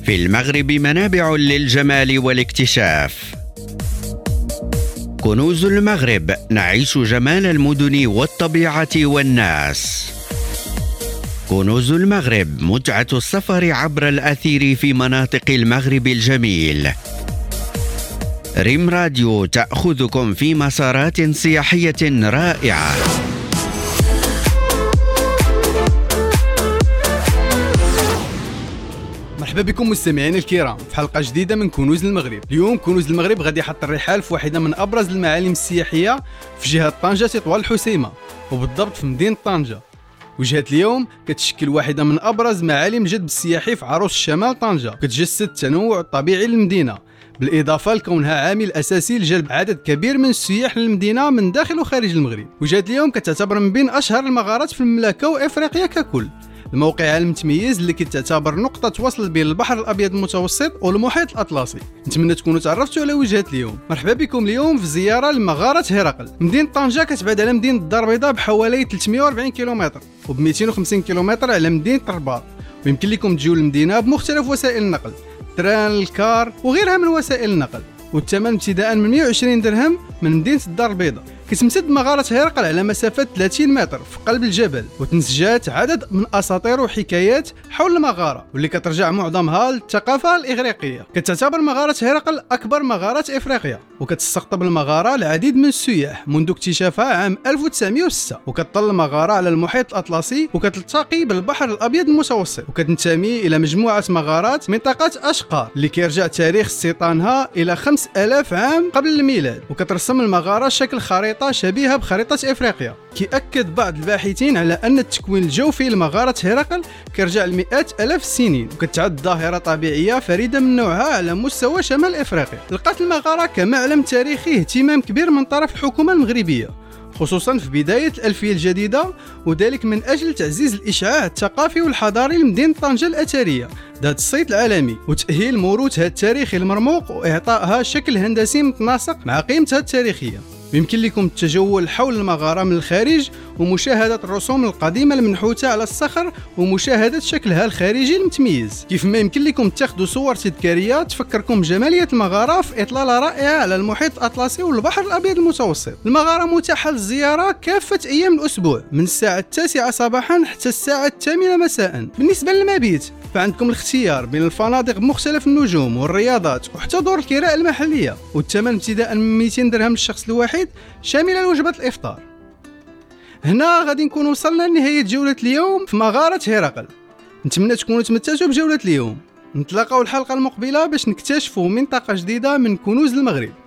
في المغرب منابع للجمال والاكتشاف. كنوز المغرب، نعيش جمال المدن والطبيعة والناس. كنوز المغرب، متعة السفر عبر الأثير في مناطق المغرب الجميل. ريم راديو تأخذكم في مسارات سياحية رائعة. مرحبا بكم مستمعين الكرام في حلقة جديدة من كنوز المغرب. اليوم كنوز المغرب غادي يحط الرحال في واحدة من أبرز المعالم السياحية في جهة طنجة تطوال الحسيمة، وبالضبط في مدينة طنجة. وجهة اليوم كتشكل واحدة من أبرز معالم الجذب السياحي في عروس الشمال طنجة، كتجسد التنوع الطبيعي للمدينة، بالإضافة لكونها عامل أساسي لجلب عدد كبير من السياح للمدينة من داخل وخارج المغرب. وجهة اليوم كتعتبر من بين أشهر المغارات في المملكة وإفريقيا ككل. الموقع المتميز اللي كتعتبر نقطة وصل بين البحر الأبيض المتوسط والمحيط الأطلسي. نتمنى تكونوا تعرفتوا على وجهة اليوم. مرحبا بكم اليوم في زيارة لمغارة هرقل. مدينة طنجة كتبعد على مدينة الدار البيضاء بحوالي 340 كيلومتر، وب 250 كيلومتر على مدينة الرباط. ويمكن لكم تجيو للمدينة بمختلف وسائل النقل، التران، الكار وغيرها من وسائل النقل، والثمن ابتداء من 120 درهم من مدينة الدار البيضاء. كتمتد مغارة هرقل على مسافة 30 متر في قلب الجبل، وتنسجات عدد من أساطير وحكايات حول المغارة، واللي كترجع معظمها للثقافة الإغريقية. كتعتبر مغارة هرقل أكبر مغارات إفريقيا، وكتستقطب المغارة العديد من السياح منذ اكتشافها عام 1906. وكتطل المغارة على المحيط الأطلسي، وكتلتقي بالبحر الأبيض المتوسط، وكتنتمي إلى مجموعة مغارات منطقة أشقار اللي كيرجع تاريخ استيطانها إلى 5000 عام قبل الميلاد. وكترسم المغارة شكل خريطة شبيهة بخريطة إفريقيا. كيأكد بعض الباحثين على أن التكوين الجوفي لمغارة هرقل كيرجع لمئات آلاف السنين، وكتعد ظاهرة طبيعية فريدة من نوعها على مستوى شمال إفريقيا. لقات المغارة كمعلم تاريخي اهتمام كبير من طرف الحكومة المغربية، خصوصا في بداية الألفية الجديدة، وذلك من أجل تعزيز الإشعاع الثقافي والحضاري لمدينة طنجة الأثرية ذات الصيت العالمي، وتأهيل موروثها التاريخي المرموق، وإعطائها شكل هندسي متناسق مع قيمتها التاريخية. يمكن لكم التجول حول المغارة من الخارج ومشاهدة الرسوم القديمة المنحوتة على الصخر، ومشاهدة شكلها الخارجي المتميز. كيف ما يمكن لكم تاخذوا صور تذكارية تفكركم بجمالية المغارة في إطلالة رائعة على المحيط الأطلسي والبحر الأبيض المتوسط. المغارة متاحة للزيارة كافة أيام الأسبوع من الساعة 9 صباحا حتى الساعة 8 مساء. بالنسبة للمبيت فعندكم الاختيار بين الفنادق بمختلف النجوم والرياضات وحتى دور الكراء المحلية، والثمن ابتداء من 200 درهم للشخص الواحد شاملة لوجبة الإفطار. هنا غادي نكون وصلنا لنهاية جولة اليوم في مغارة هرقل. نتمنى تكونوا تمتعتوا بجولة اليوم. نتلاقاو الحلقة المقبلة باش نكتشفوا منطقة جديدة من كنوز المغرب.